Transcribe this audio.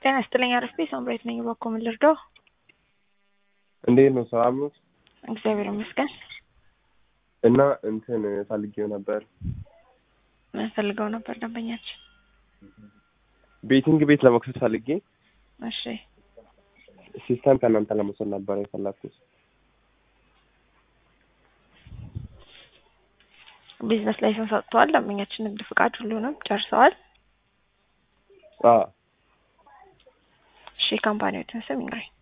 ጤና ይስጥልኝ አረፍቴ ሳምራዊት ነኝ ባኮ ምን ልርዳው? እንዴት ነው ሰላም ነው? እግዚአብሔር ይመስገን። እና እንትን ፈልጌው ነበር። ምን ፈልገው ነበር ደንበኛችን? ቤቲንግ ቤት ለመክፈት ፈልጌ። እሺ ሲስተም ከእናንተ ለመውሰድ ነበር የፈለኩት። ቢዝነስ ላይሰንስ አውጥተዋል? ደንበኛችን ንግድ ፍቃድ ሁሉንም ጨርሰዋል? አዎ። እሺ ካምፓኒው ስም ይንገረኝ።